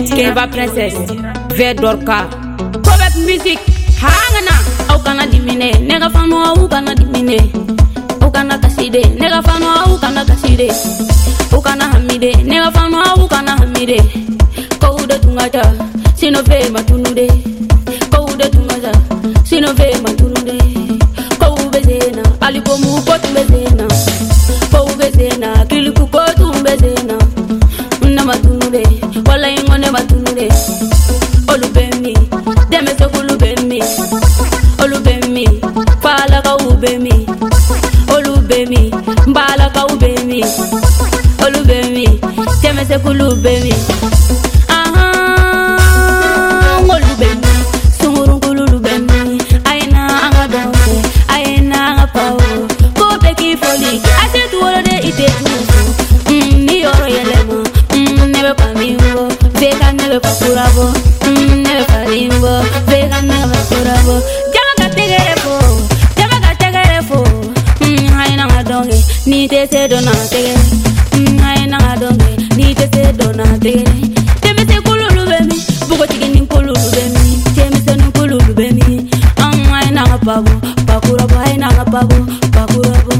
Keva Princess, Vedorka, Kovet Music, Hangana, Aukana Dimine, Negafano, Aukana Dimine, Aukana Kaside, Negafano, Aukana Kaside, Aukana Hamide, Negafano, Aukana Hamide, Kauda Tungaja, Sinove Matunude, Kauda Tungaja, Sinove Matunude, Kaubezena, Alipomu Kotubezena, Kaubezena, Kiliku Kotumbezena, Namatunure, Wala Ingone Matunure, Olubemi, Demeso Kulubemi, Olubemi, Pala Kaubemi, Olubemi, Bala Kaubemi, Olubemi, Demeso Kulubemi, Aha, Olubemi, Sumurun Kulubemi, Aina Angadonde, Aina Angapawo, Kopeki Foli, I said to all of the ite Ni Yoro Yelema, never Pamingo, Vega never Papurabo, never Palimbo, Vega never Papurabo, Jamaga Tegerefo, Jamaga Tegerefo, Aina Madonge, Nite se donate, Aina Donge, Nite se donate, Temese Kulubemi, Bugotini Kulubemi, Temese Kulubemi, Aina Pabu, Pakurabo, Aina Pabu, Pakurabo.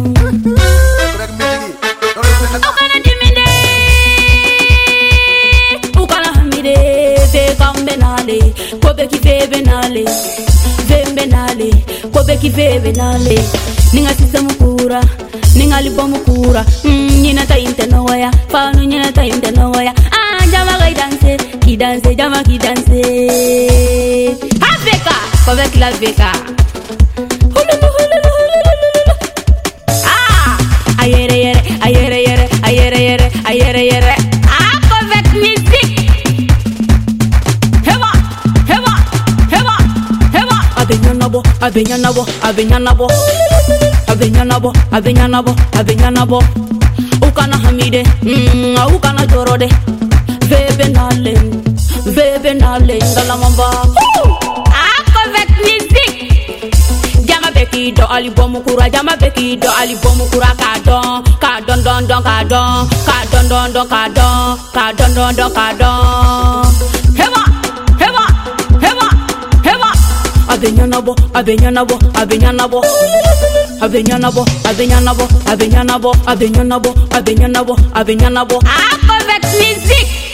Kobeki vebenale, vembenale, kobeki vebenale. Ninga sisa mukura, ninga libo mukura. Nina ta intenoya, fanu nina ta intenoya. Jama ki danse, jama ki danse. Aveka, kobeki la veka. Ayere yere, ayere yere, ayere yere, ayere yere. Kobeki music. Abenyanabo, Abenyanabo, Abenyanabo, Abenyanabo, Abenyanabo, Abenyanabo. Ukana Hamide, Ukana Jorode, Vebenale, Vebenale, Galamamba. Avec music. Jama Beki do Alibomukura, Jama Beki do Alibomukura, Kadon, Kadon, Don, Don, Kadon, Kadon, Don, Don, Kadon, Kadon, Don, Don, Kadon. Abenyanabo, Abenyanabo, Abenyanabo, Abenyanabo, Abenyanabo, Abenyanabo, Abenyanabo, Abenyanabo, Abenyanabo. Avec music.